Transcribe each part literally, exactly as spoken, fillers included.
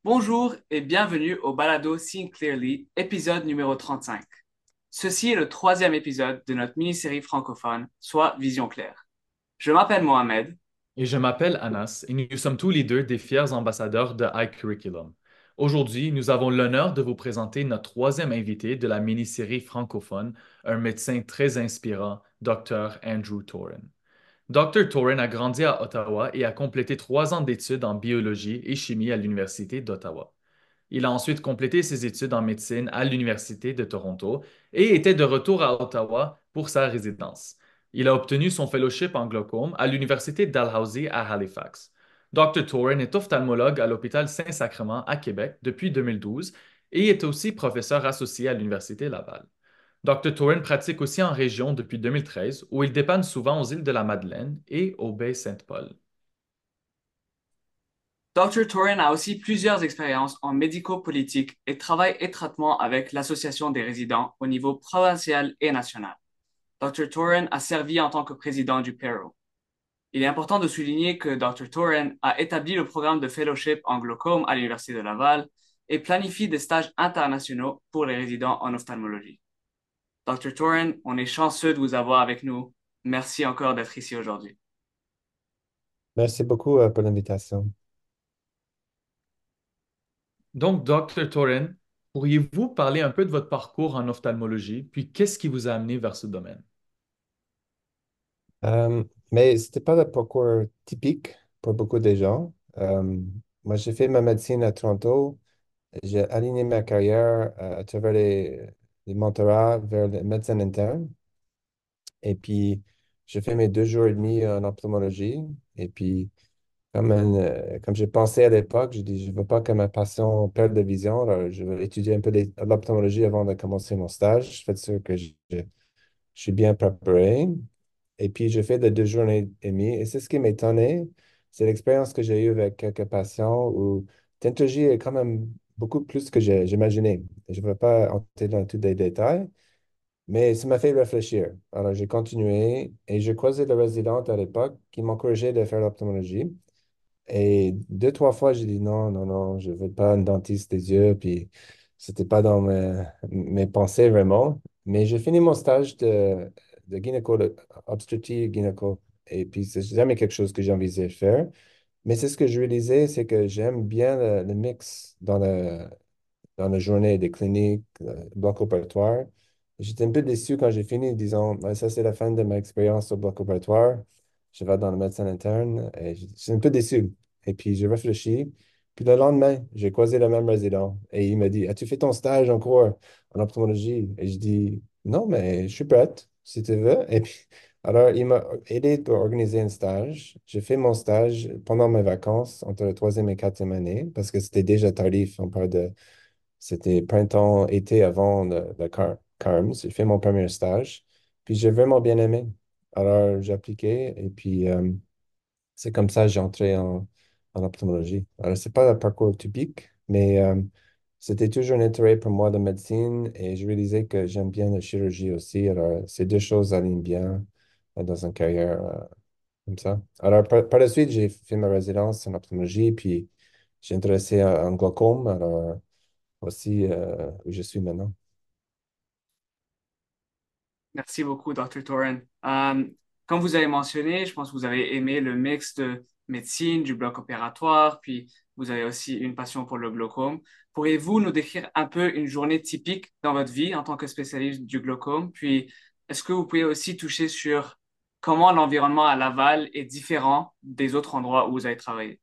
Bonjour et bienvenue au balado Seeing Clearly, épisode numéro trente-cinq. Ceci est le troisième épisode de notre mini-série francophone, soit Vision claire. Je m'appelle Mohamed. Et je m'appelle Anas et nous sommes tous les deux des fiers ambassadeurs de iCurriculum. Aujourd'hui, nous avons l'honneur de vous présenter notre troisième invité de la mini-série francophone, un médecin très inspirant, Docteur Andrew Toren. Docteur Toren a grandi à Ottawa et a complété trois ans d'études en biologie et chimie à l'Université d'Ottawa. Il a ensuite complété ses études en médecine à l'Université de Toronto et était de retour à Ottawa pour sa résidence. Il a obtenu son fellowship en glaucome à l'Université Dalhousie à Halifax. Docteur Toren est ophtalmologue à l'hôpital Saint-Sacrement à Québec depuis deux mille douze et est aussi professeur associé à l'Université Laval. Docteur Toren pratique aussi en région depuis deux mille treize où il dépanne souvent aux îles de la Madeleine et aux baies Sainte-Paul. Docteur Toren a aussi plusieurs expériences en médico-politique et travaille étroitement avec l'Association des résidents au niveau provincial et national. Docteur Toren a servi en tant que président du P E R O. Il est important de souligner que Docteur Toren a établi le programme de fellowship en glaucome à l'Université de Laval et planifie des stages internationaux pour les résidents en ophtalmologie. Docteur Toren, on est chanceux de vous avoir avec nous. Merci encore d'être ici aujourd'hui. Merci beaucoup euh, pour l'invitation. Donc, Docteur Toren, pourriez-vous parler un peu de votre parcours en ophtalmologie, puis qu'est-ce qui vous a amené vers ce domaine? Euh, mais c'était pas le parcours typique pour beaucoup de gens. Euh, Moi, j'ai fait ma médecine à Toronto. J'ai aligné ma carrière euh, à travers les, les mentorats vers le médecin interne. Et puis, j'ai fait mes deux jours et demi en ophtalmologie. Et puis, comme, un, euh, comme j'ai pensé à l'époque, j'ai dit, je ne veux pas que ma passion perde de vision. Alors, je vais étudier un peu les- l'ophtalmologie avant de commencer mon stage. Je fais sûr que je, je suis bien préparé. Et puis, j'ai fait de deux journées et demie. Et c'est ce qui m'étonnait, c'est l'expérience que j'ai eue avec quelques patients où Tentologie est quand même beaucoup plus que j'ai- j'imaginais. Je ne vais pas entrer dans tous les détails, mais ça m'a fait réfléchir. Alors, j'ai continué et j'ai croisé le résident à l'époque qui m'encourageait de faire l'ophtalmologie. Et deux, trois fois, j'ai dit non, non, non, je ne veux pas un dentiste des yeux. Puis, c'était pas dans mes, mes pensées vraiment. Mais j'ai fini mon stage de, de gynéco, de obstétrique gynéco. Et puis, c'est jamais quelque chose que j'ai envisagé de faire. Mais c'est ce que je réalisais, c'est que j'aime bien le, le mix dans le, dans la journée des cliniques, le bloc opératoire. J'étais un peu déçu quand j'ai fini, disons, ouais, ça c'est la fin de ma expérience au bloc opératoire. Je vais dans le médecin interne et j- j'étais un peu déçu. Et puis j'ai réfléchi. Puis le lendemain, j'ai croisé le même résident et il m'a dit, as-tu fait ton stage en cours en ophtalmologie? Et je dis, non, mais je suis prête, si tu veux. Et puis, alors, il m'a aidé pour organiser un stage. J'ai fait mon stage pendant mes vacances, entre la troisième et quatrième année, parce que c'était déjà tardif. On parle de c'était printemps, été avant le, le Car- CARMS. J'ai fait mon premier stage. Puis j'ai vraiment bien aimé. Alors j'ai appliqué et puis euh, c'est comme ça que j'ai entré en, en ophtalmologie. Alors c'est pas le parcours typique, mais euh, c'était toujours un intérêt pour moi de médecine et je réalisais que j'aime bien la chirurgie aussi. Alors ces deux choses alignent bien euh, dans une carrière euh, comme ça. Alors par, par la suite, j'ai fait ma résidence en ophtalmologie puis j'ai intéressé en en glaucome. Alors aussi euh, où je suis maintenant. Merci beaucoup, Docteur Toren. Euh, comme vous avez mentionné, je pense que vous avez aimé le mix de médecine, du bloc opératoire, puis vous avez aussi une passion pour le glaucome. Pourriez-vous nous décrire un peu une journée typique dans votre vie en tant que spécialiste du glaucome? Puis, est-ce que vous pouvez aussi toucher sur comment l'environnement à Laval est différent des autres endroits où vous avez travaillé?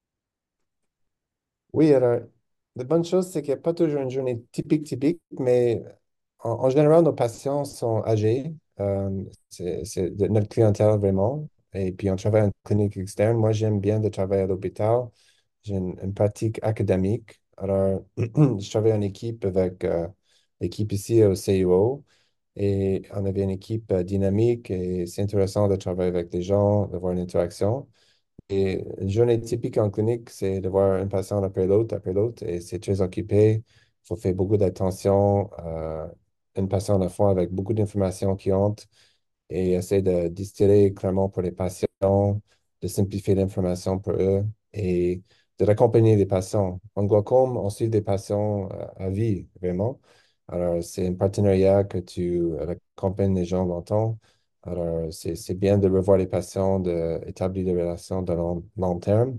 Oui, alors, la bonne chose, c'est qu'il n'y a pas toujours une journée typique, typique, mais en, en général, nos patients sont âgés. Euh, c'est c'est de notre clientèle vraiment. Et puis, on travaille en clinique externe. Moi, j'aime bien de travailler à l'hôpital. J'ai une, une pratique académique. Alors, je travaille en équipe avec euh, l'équipe ici au C I O. Et on avait une équipe euh, dynamique et c'est intéressant de travailler avec des gens, d'avoir une interaction. Et une journée typique en clinique, c'est de voir un patient après l'autre, après l'autre, et c'est très occupé. Il faut faire beaucoup d'attention à une patient à la fois avec beaucoup d'informations qui entrent et essayer de distiller clairement pour les patients, de simplifier l'information pour eux. Et de l'accompagner des patients. En glaucome, on suit des patients euh, à vie, vraiment. Alors, c'est un partenariat que tu euh, accompagnes les gens longtemps. Alors, c'est, c'est bien de revoir les patients, d'établir des relations de long, long terme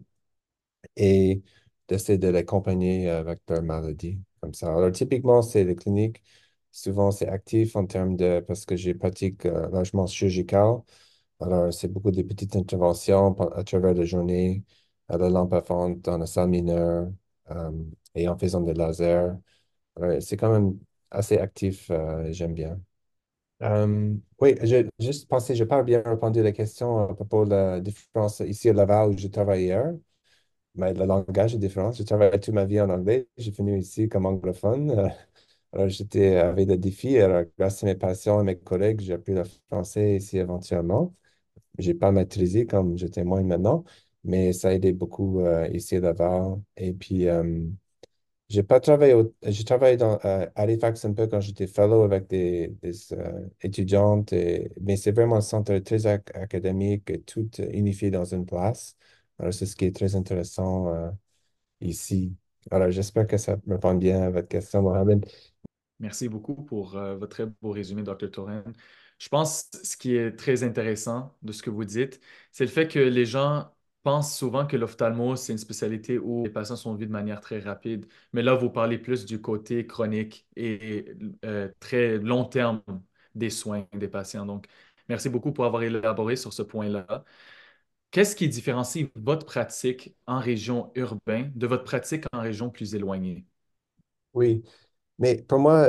et d'essayer de l'accompagner avec leur maladie, comme ça. Alors, typiquement, c'est les cliniques. Souvent, c'est actif en termes de, parce que j'ai pratique euh, largement chirurgical. Alors, c'est beaucoup de petites interventions pen- à travers la journée, à la lampe à fente, dans la salle mineure, euh, et en faisant des lasers. Alors, c'est quand même assez actif, euh, et j'aime bien. Euh, oui, j'ai juste pensé, je n'ai pas bien répondu à la question à propos de la différence ici à Laval où je travaille hier. Mais le langage est différent. J'ai travaillé toute ma vie en anglais. J'ai fini ici comme anglophone. Euh, alors, j'étais avec des défis. Alors, grâce à mes patients et mes collègues, j'ai appris le français ici éventuellement. J'ai pas maîtrisé comme je témoigne maintenant, mais ça a aidé beaucoup euh, ici à Laval. Et puis, euh, j'ai pas travaillé, au- j'ai travaillé dans, euh, à Halifax un peu quand j'étais fellow avec des, des euh, étudiantes, et- mais c'est vraiment un centre très ac- académique, et tout unifié dans une place. Alors, c'est ce qui est très intéressant euh, ici. Alors, j'espère que ça répond bien à votre question, Mohamed. Merci beaucoup pour euh, votre très beau résumé, docteur Toren. Je pense que ce qui est très intéressant de ce que vous dites, c'est le fait que les gens pensent souvent que l'ophtalmo, c'est une spécialité où les patients sont vus de manière très rapide. Mais là, vous parlez plus du côté chronique et euh, très long terme des soins des patients. Donc, merci beaucoup pour avoir élaboré sur ce point-là. Qu'est-ce qui différencie votre pratique en région urbaine de votre pratique en région plus éloignée? Oui, mais pour moi,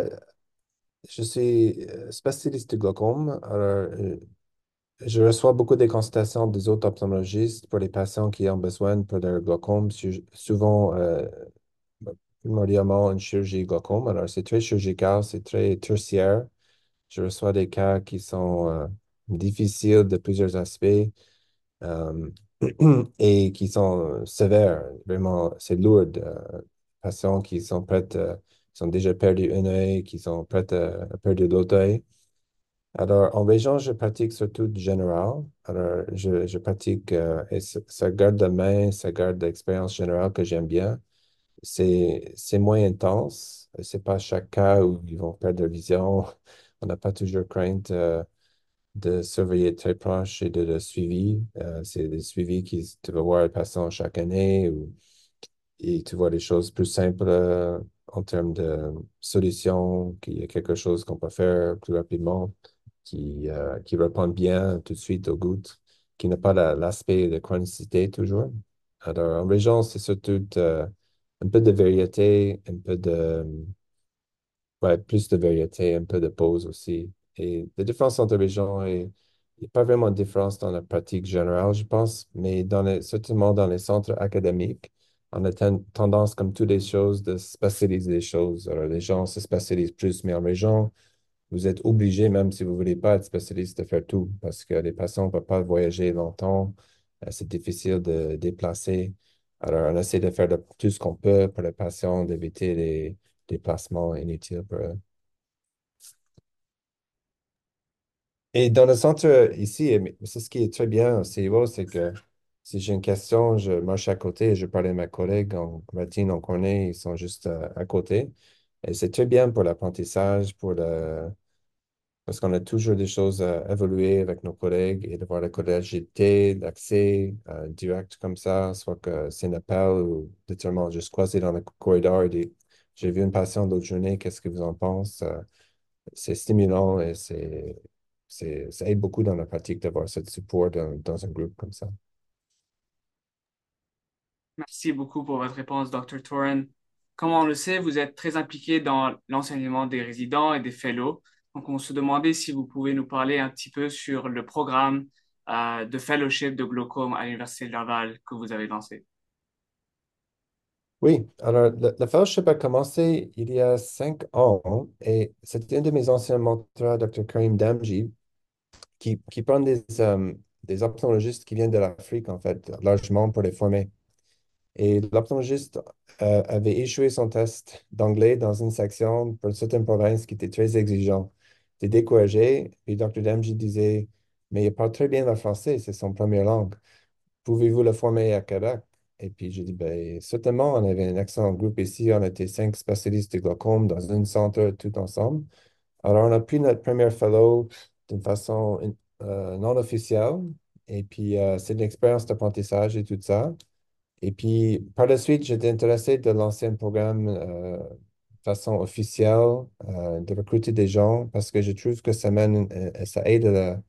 je suis euh, spécialiste de glaucome. Alors, euh, je reçois beaucoup de consultations des autres ophtalmologistes pour les patients qui ont besoin pour leur glaucome, su- souvent euh, primordialement une chirurgie glaucome. Alors, c'est très chirurgical, c'est très tertiaire. Je reçois des cas qui sont euh, difficiles de plusieurs aspects euh, et qui sont sévères. Vraiment, c'est lourd. Euh, patients qui sont prêts, euh, qui ont déjà perdu un œil, qui sont prêts à, à perdre l'autre œil. Alors, en région, je pratique surtout du général. Alors, je, je pratique, euh, et ça ça garde la main, ça garde l'expérience générale que j'aime bien. C'est, c'est moins intense. C'est pas chaque cas où ils vont perdre la vision. On n'a pas toujours crainte, euh, de surveiller très proche et de le suivi. Euh, c'est des suivis qui, tu vas voir le patient chaque année ou, et tu vois des choses plus simples, euh, en termes de solutions, qu'il y a quelque chose qu'on peut faire plus rapidement qui, euh, qui répondent bien tout de suite aux gouttes, qui n'a pas la- l'aspect de chronicité toujours. Alors, en région, c'est surtout euh, un peu de variété, un peu de, ouais, plus de variété, un peu de pause aussi. Et la différence entre régions est, il n'y a pas vraiment de différence dans la pratique générale, je pense, mais dans les, certainement dans les centres académiques, on a ten- tendance, comme toutes les choses, de spécialiser les choses. Alors, les gens se spécialisent plus, mais en région, vous êtes obligé, même si vous ne voulez pas être spécialiste, de faire tout parce que les patients ne peuvent pas voyager longtemps. Euh, C'est difficile de déplacer. Alors, on essaie de faire de- tout ce qu'on peut pour les patients, d'éviter les déplacements inutiles pour eux. Et dans le centre ici, et c'est ce qui est très bien au C I O, c'est que si j'ai une question, je marche à côté et je parle à mes collègues en Latine, en Cornée, ils sont juste euh, à côté. Et c'est très bien pour l'apprentissage, pour le, parce qu'on a toujours des choses à évoluer avec nos collègues et de voir la collégialité, l'accès euh, direct comme ça, soit que c'est un appel ou littéralement juste croiser dans le corridor et dire, j'ai vu une patiente l'autre journée, qu'est-ce que vous en pensez? Euh, c'est stimulant et c'est, c'est, ça aide beaucoup dans la pratique d'avoir ce support dans, dans un groupe comme ça. Merci beaucoup pour votre réponse, docteur Toren. Comme on le sait, vous êtes très impliqué dans l'enseignement des résidents et des fellows. Donc, on se demandait si vous pouvez nous parler un petit peu sur le programme euh, de fellowship de glaucome à l'Université de Laval que vous avez lancé. Oui, alors le, le fellowship a commencé il y a cinq ans et c'était un de mes anciens mentors, docteur Karim Damji, qui, qui prend des, euh, des ophtalmologistes qui viennent de l'Afrique, en fait, largement pour les former. Et l'ophtalmologiste euh, avait échoué son test d'anglais dans une section pour une certaine province qui était très exigeant. J'étais découragé et docteur Damji disait, mais il parle très bien le français, c'est son première langue. Pouvez-vous le former à Québec? Et puis, j'ai dit, ben, certainement, on avait un excellent groupe ici. On était cinq spécialistes de glaucome dans un centre tout ensemble. Alors, on a pris notre premier fellow d'une façon euh, non officielle. Et puis, euh, c'est une expérience d'apprentissage et tout ça. Et puis, par la suite, j'étais intéressé de lancer un programme euh, de façon officielle, euh, de recruter des gens parce que je trouve que ça mène, euh, ça aide la-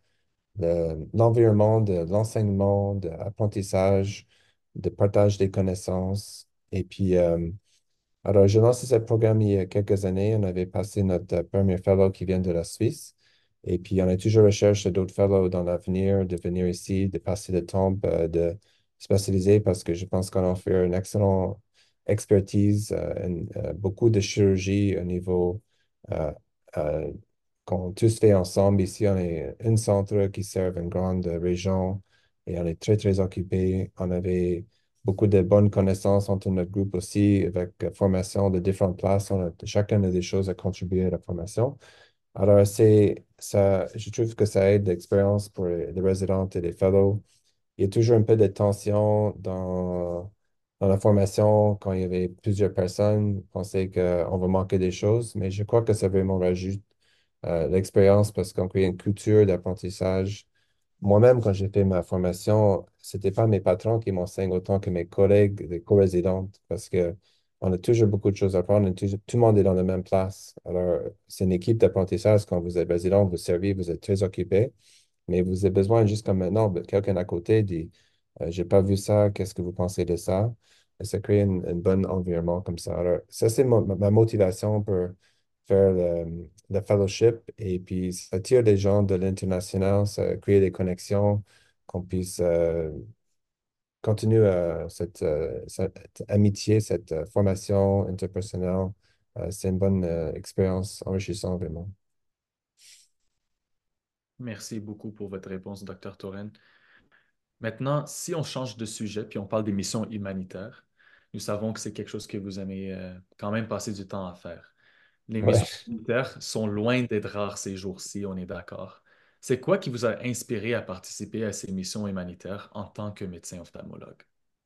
le- l'environnement de l'enseignement, de l'apprentissage, de partage des connaissances. Et puis, euh, alors, j'ai lancé ce programme il y a quelques années. On avait passé notre euh, premier fellow qui vient de la Suisse. Et puis, on est toujours recherche d'autres fellows dans l'avenir, de venir ici, de passer le temps, euh, de spécialiser parce que je pense qu'on en fait une excellente expertise, euh, une- euh, beaucoup de chirurgie au niveau euh, euh, qu'on tous fait ensemble. Ici, on est un centre qui sert une grande région et on est très, très occupé. On avait beaucoup de bonnes connaissances entre notre groupe aussi, avec euh, formation de différentes places. On a, chacun a des choses à contribuer à la formation. Alors, c'est ça, je trouve que ça aide l'expérience pour les, les résidents et les fellows. Il y a toujours un peu de tension dans, dans la formation quand il y avait plusieurs personnes. On sait qu'on va manquer des choses, mais je crois que ça vraiment rajoute euh, l'expérience parce qu'on crée une culture d'apprentissage. Moi-même, quand j'ai fait ma formation, c'était pas mes patrons qui m'enseignent autant que mes collègues, les co-résidentes, parce que on a toujours beaucoup de choses à apprendre. On est toujours- tout le monde est dans la même place. Alors, c'est une équipe d'apprentissage. Quand vous êtes résident, vous servez, vous êtes très occupé, mais vous avez besoin, juste comme maintenant, de quelqu'un à côté dit, euh, j'ai pas vu ça, qu'est-ce que vous pensez de ça? Et ça crée un un bon environnement comme ça. Alors, ça, c'est mo- ma ma motivation pour faire le, le fellowship. Et puis, ça tire les gens de l'international, ça crée des connexions, qu'on puisse euh, continuer euh, cette, euh, cette amitié, cette euh, formation interpersonnelle. Euh, c'est une bonne euh, expérience enrichissante, vraiment. Merci beaucoup pour votre réponse, docteur Toren. Maintenant, si on change de sujet puis on parle des missions humanitaires, nous savons que c'est quelque chose que vous aimez euh, quand même passer du temps à faire. Les missions Ouais. humanitaires sont loin d'être rares ces jours-ci, on est d'accord. C'est quoi qui vous a inspiré à participer à ces missions humanitaires en tant que médecin ophtalmologue?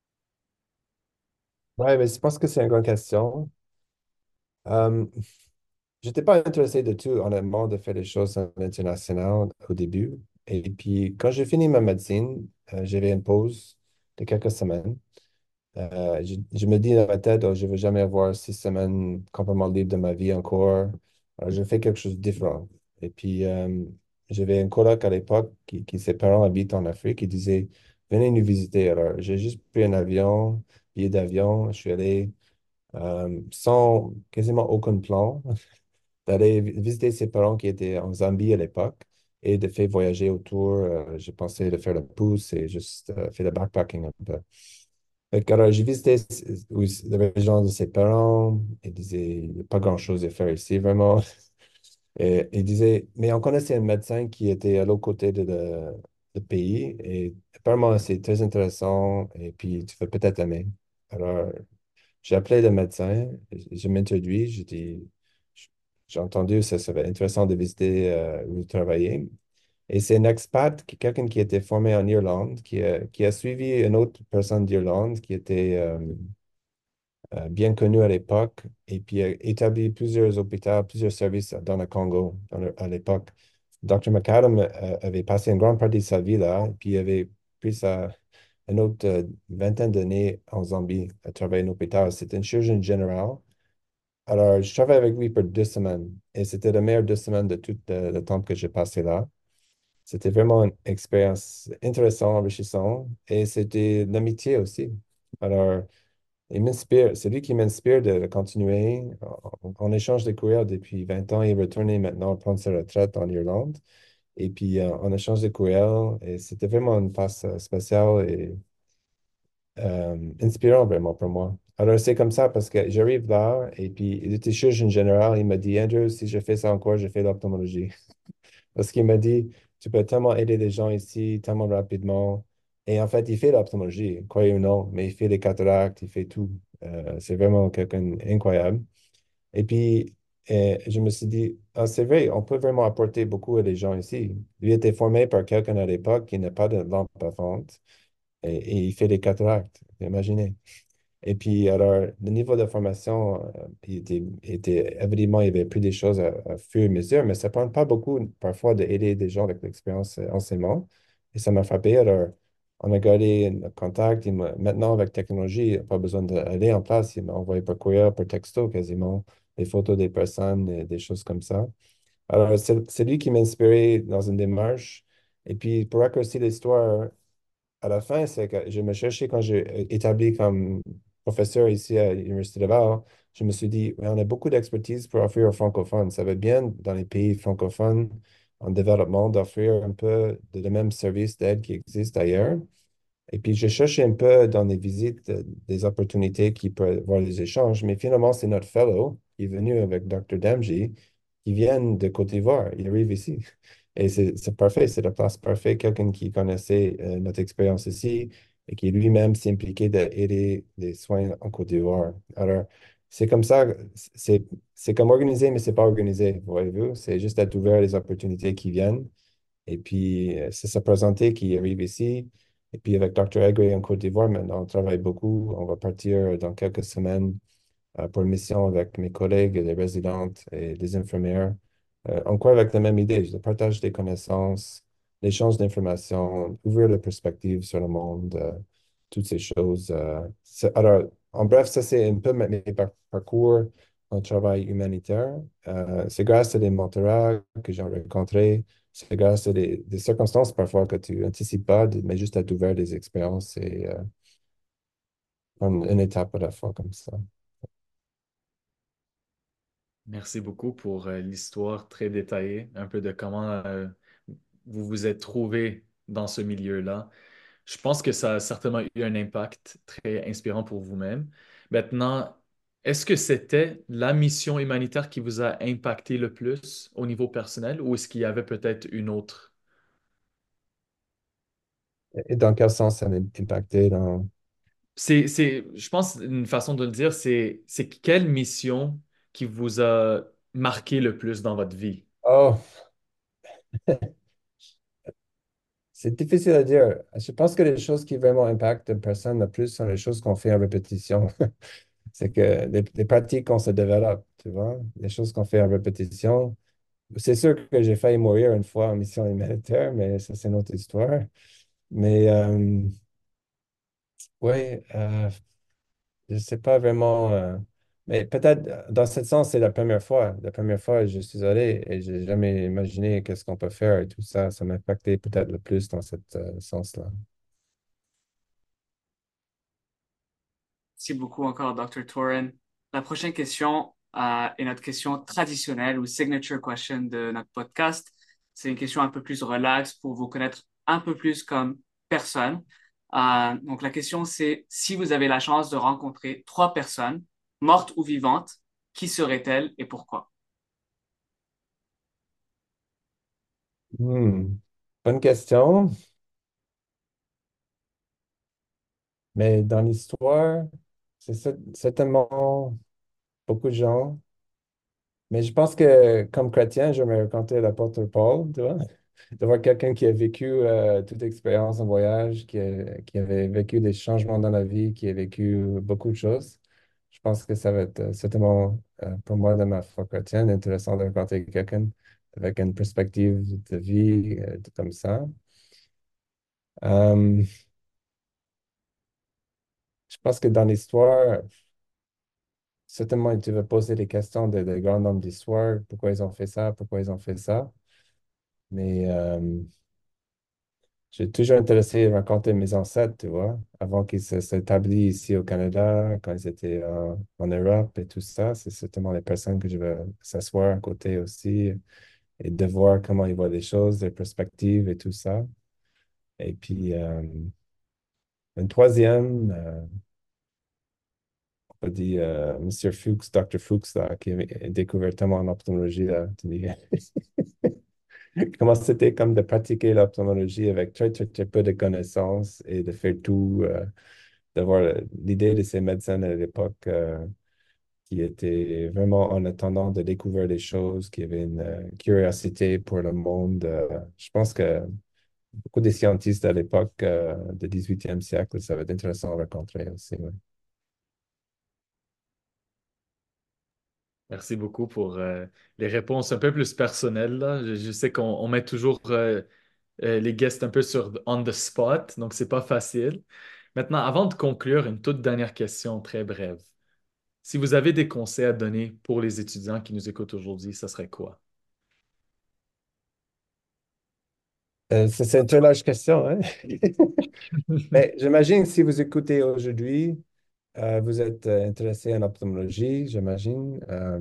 Ouais, mais je pense que c'est une grande question. Euh, J'étais pas intéressé de tout, honnêtement, de faire des choses à l'international au début. Et puis, quand j'ai fini ma médecine, euh, j'avais une pause de quelques semaines. Euh, je, je me dis dans ma tête, oh, je ne veux jamais avoir six semaines complètement libres de ma vie encore. Alors, je fais quelque chose de différent. Et puis, euh, j'avais un coloc à l'époque qui, qui, ses parents habitent en Afrique, qui disait, venez nous visiter. Alors, j'ai juste pris un avion, billet d'avion, je suis allé euh, sans quasiment aucun plan d'aller vi- visiter ses parents qui étaient en Zambie à l'époque et de faire voyager autour. Euh, j'ai pensé de faire le pouce et juste euh, faire le backpacking un peu. Fait que, alors, j'ai visité s- oui, la région de ses parents. Il disait, il n'y a pas grand-chose à faire ici, vraiment. Et il disait, mais on connaissait un médecin qui était à l'autre côté de le, le pays et apparemment, c'est très intéressant et puis tu vas peut-être aimer. Alors, j'ai appelé le médecin, je je m'introduis, j'ai dit, j'ai entendu, ça serait intéressant de visiter euh, où vous travaillez. Et c'est un expat, qui- quelqu'un qui était formé en Irlande, qui a, qui a suivi une autre personne d'Irlande qui était euh, euh, bien connue à l'époque, et puis a établi plusieurs hôpitaux, plusieurs services dans le Congo dans le- à l'époque. docteur McAdam euh, avait passé une grande partie de sa vie là, et puis il avait pris sa, une autre euh, vingtaine d'années en Zambie à travailler en hôpital. C'était un chirurgien général. Alors, je travaillais avec lui pour deux semaines, et c'était la meilleure deux semaines de tout le, le temps que j'ai passé là. C'était vraiment une expérience intéressante, enrichissante, et c'était de l'amitié aussi. Alors, il m'inspire, c'est lui qui m'inspire de, de continuer. On, on échange de courriels depuis vingt ans. Il est retourné maintenant prendre sa retraite en Irlande. Et puis, euh, on échange de courriels, et c'était vraiment une passe euh, spéciale et euh, inspirant vraiment pour moi. Alors, c'est comme ça parce que j'arrive là, et puis il était chirurgien général. Il m'a dit, Andrew, si je fais ça encore, je fais l'ophthalmologie. Parce qu'il m'a dit, tu peux tellement aider les gens ici, tellement rapidement. Et en fait, il fait l'ophtalmologie, croyez ou non, mais il fait les cataractes, il fait tout. Euh, c'est vraiment quelqu'un d'incroyable. Et puis, euh, je me suis dit, ah, c'est vrai, on peut vraiment apporter beaucoup à les gens ici. Lui était formé par quelqu'un à l'époque qui n'a pas de lampe à vente. et, et il fait des cataractes, imaginez. Et puis, alors, le niveau de formation euh, il était, était, évidemment, il y avait plus des choses à, à fur et à mesure, mais ça ne prend pas beaucoup, parfois, d'aider des gens avec l'expérience euh, enseignement. Et ça m'a frappé. Alors, on a gardé le contact. Il m'a- maintenant, avec technologie, il n'y a pas besoin d'aller en place. Il m'a envoyé par courriel, par texto, quasiment, des photos des personnes, et des choses comme ça. Alors, c'est c'est lui qui m'a inspiré dans une démarche. Et puis, pour raccourcir l'histoire, à la fin, c'est que je me cherchais quand j'ai établi comme professeur ici à l'Université de Laval. Je me suis dit, ouais, on a beaucoup d'expertise pour offrir aux francophones. Ça va bien dans les pays francophones en développement d'offrir un peu de, le même service d'aide qui existe ailleurs. Et puis, je cherchais un peu dans les visites euh, des opportunités qui peuvent avoir des échanges, mais finalement, c'est notre fellow qui est venu avec docteur Damji, qui vient de Côte d'Ivoire. Il arrive ici. Et c'est c'est parfait, c'est la place parfaite, quelqu'un qui connaissait euh, notre expérience ici et qui lui-même s'est impliqué d'aider les soins en Côte d'Ivoire. Alors, c'est comme ça, c'est c'est comme organisé, mais c'est pas organisé, voyez-vous. C'est juste être ouvert les opportunités qui viennent. Et puis, euh, c'est sa présenté qui arrive ici. Et puis, avec docteur Egray en Côte d'Ivoire, maintenant, on travaille beaucoup. On va partir dans quelques semaines euh, pour une mission avec mes collègues, les résidentes et les infirmières. Euh, encore avec la même idée, le partage des connaissances, l'échange d'informations, ouvrir la perspective sur le monde, euh, toutes ces choses. euh. C'est- alors, en bref, ça, c'est un peu mes mes par- parcours en travail humanitaire. Euh, c'est grâce à des mentorats que j'ai rencontrés, c'est grâce à des, des circonstances parfois que tu n'anticipes pas, de- mais juste à t'ouvrir des expériences et euh, prendre une étape à la fois comme ça. Merci beaucoup pour euh, l'histoire très détaillée, un peu de comment euh, vous vous êtes trouvé dans ce milieu-là. Je pense que ça a certainement eu un impact très inspirant pour vous-même. Maintenant, est-ce que c'était la mission humanitaire qui vous a impacté le plus au niveau personnel ou est-ce qu'il y avait peut-être une autre? Et dans quel sens ça m'a impacté dans... C'est, c'est, je pense une façon de le dire, c'est, c'est quelle mission qui vous a marqué le plus dans votre vie? Oh, c'est difficile à dire. Je pense que les choses qui vraiment impactent une personne le plus sont les choses qu'on fait en répétition. C'est que les, les pratiques qu'on se développe, tu vois, les choses qu'on fait en répétition. C'est sûr que j'ai failli mourir une fois en mission humanitaire, mais ça, c'est une autre histoire. Mais euh, oui, euh, je sais pas vraiment. euh, mais peut-être euh, dans ce sens, c'est la première fois. La première fois, je suis allé et j'ai jamais imaginé qu'est-ce qu'on peut faire et tout ça. Ça m'a impacté peut-être le plus dans ce sens-là. Merci beaucoup encore, docteur Toren. La prochaine question euh, est notre question traditionnelle ou signature question de notre podcast. C'est une question un peu plus relax pour vous connaître un peu plus comme personne. Euh, donc la question c'est si vous avez la chance de rencontrer trois personnes, mortes ou vivantes, qui seraient-elles et pourquoi? Hmm. Bonne question. Mais dans l'histoire, c'est cer- certainement beaucoup de gens. Mais je pense que comme chrétien, je me raconter l'apôtre Paul, tu vois, de voir quelqu'un qui a vécu euh, toute expérience en voyage, qui, a- qui avait vécu des changements dans la vie, qui a vécu beaucoup de choses. Je pense que ça va être euh, certainement euh, pour moi dans ma foi chrétienne intéressant de rencontrer quelqu'un avec une perspective de vie euh, comme ça. Euh, je pense que dans l'histoire, certainement, tu vas poser des questions de, de grands hommes d'histoire, pourquoi ils ont fait ça, pourquoi ils ont fait ça. Mais euh, j'ai toujours intéressé à raconter mes ancêtres, tu vois, avant qu'ils se- s'établissent ici au Canada, quand ils étaient euh, en Europe et tout ça. C'est certainement les personnes que je veux s'asseoir à côté aussi et de voir comment ils voient les choses, les perspectives et tout ça. Et puis, euh, une troisième, euh, on dit euh, monsieur Fuchs, docteur Fuchs, là, qui a découvert tellement en ophthalmologie, là, tu dis, comment c'était comme de pratiquer l'ophthalmologie avec très, très, très peu de connaissances et de faire tout, euh, d'avoir l'idée de ces médecins à l'époque euh, qui étaient vraiment en attendant de découvrir les choses, qui avaient une euh, curiosité pour le monde. euh, je pense que beaucoup de scientifiques à l'époque euh, du dix-huitième siècle. Ça va être intéressant à rencontrer aussi. Ouais. Merci beaucoup pour euh, les réponses un peu plus personnelles, là. Je, je sais qu'on on met toujours euh, euh, les guests un peu sur on the spot, donc c'est pas facile. Maintenant, avant de conclure, une toute dernière question très brève. Si vous avez des conseils à donner pour les étudiants qui nous écoutent aujourd'hui, ça serait quoi? Euh, ça, c'est une très large question, hein? Mais j'imagine que si vous écoutez aujourd'hui, euh, vous êtes euh, intéressé en ophtalmologie, j'imagine. Euh,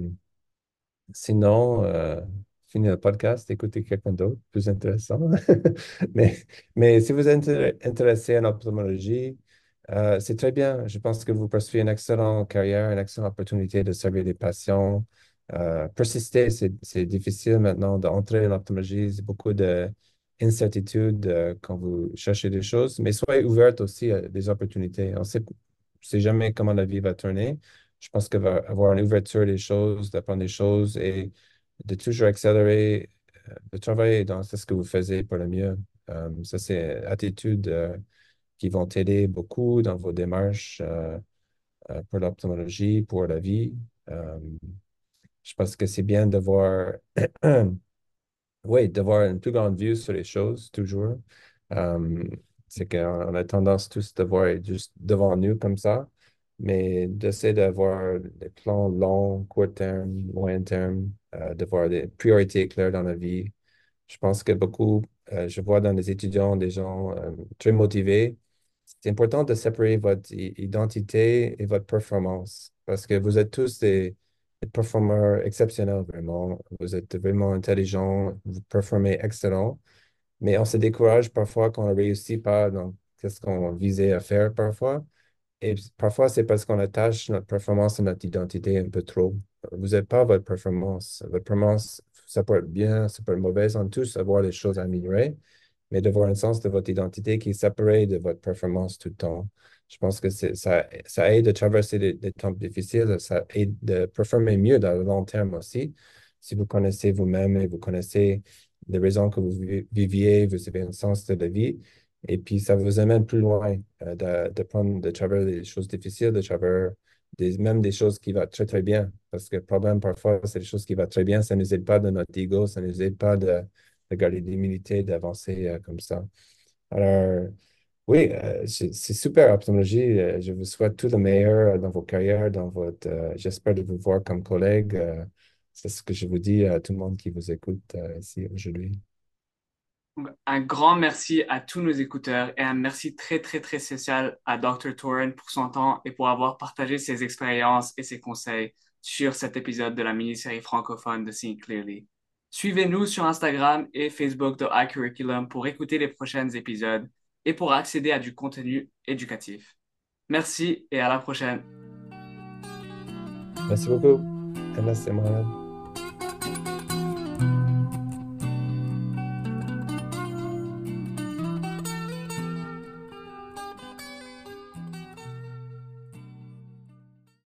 Sinon, euh, finir le podcast, écoutez quelqu'un d'autre, plus intéressant. Mais, mais si vous êtes intér- intéressé en ophtalmologie, euh, c'est très bien. Je pense que vous poursuivez une excellente carrière, une excellente opportunité de servir des patients. Euh, persister, c'est, c'est difficile maintenant d'entrer en ophtalmologie. C'est beaucoup d'incertitude euh, quand vous cherchez des choses, mais soyez ouverte aussi à des opportunités. On sait, on sait jamais comment la vie va tourner. Je pense que va avoir une ouverture des choses, d'apprendre des choses et de toujours accélérer, euh, de travailler dans ce que vous faites pour le mieux. Euh, ça, c'est attitudes euh, qui vont t'aider beaucoup dans vos démarches euh, euh, pour l'ophthalmologie, pour la vie. Euh, je pense que c'est bien de voir oui, d'avoir une plus grande vue sur les choses, toujours. Euh, c'est qu'on a tendance tous de voir juste devant nous comme ça, mais d'essayer d'avoir des plans longs, court terme, moyen terme, euh, de voir des priorités claires dans la vie. Je pense que beaucoup, euh, je vois dans les étudiants des gens euh, très motivés. C'est important de séparer votre i- identité et votre performance parce que vous êtes tous des, des performeurs exceptionnels, vraiment. Vous êtes vraiment intelligents, vous performez excellent, mais on se décourage parfois quand on ne réussit pas dans ce qu'on visait à faire parfois. Et parfois, c'est parce qu'on attache notre performance à notre identité un peu trop. Vous n'êtes pas votre performance. Votre performance, ça peut être bien, ça peut être mauvaise. On tous avoir des choses à améliorer, mais d'avoir un sens de votre identité qui est séparé de votre performance tout le temps. Je pense que c'est, ça, ça aide à traverser des, des temps difficiles, ça aide de performer mieux dans le long terme aussi. Si vous connaissez vous-même et vous connaissez les raisons que vous vi- viviez, vous avez un sens de la vie, et puis ça vous amène plus loin euh, de, de prendre, de travers des choses difficiles, de travers des, même des choses qui vont très, très bien. Parce que le problème, parfois, c'est des choses qui vont très bien, ça ne nous aide pas de notre ego, ça ne nous aide pas de de garder l'humilité, d'avancer euh, comme ça. Alors, oui, euh, c'est c'est super, ophthalmologie. Euh, je vous souhaite tout le meilleur dans vos carrières, dans votre. Euh, j'espère de vous voir comme collègue. Euh, c'est ce que je vous dis à tout le monde qui vous écoute euh, ici aujourd'hui. Un grand merci à tous nos écouteurs et un merci très, très, très spécial à docteur Toren pour son temps et pour avoir partagé ses expériences et ses conseils sur cet épisode de la mini-série francophone de Seeing Clearly. Suivez-nous sur Instagram et Facebook de iCurriculum pour écouter les prochains épisodes et pour accéder à du contenu éducatif. Merci et à la prochaine. Merci beaucoup. Anas et Mohamed.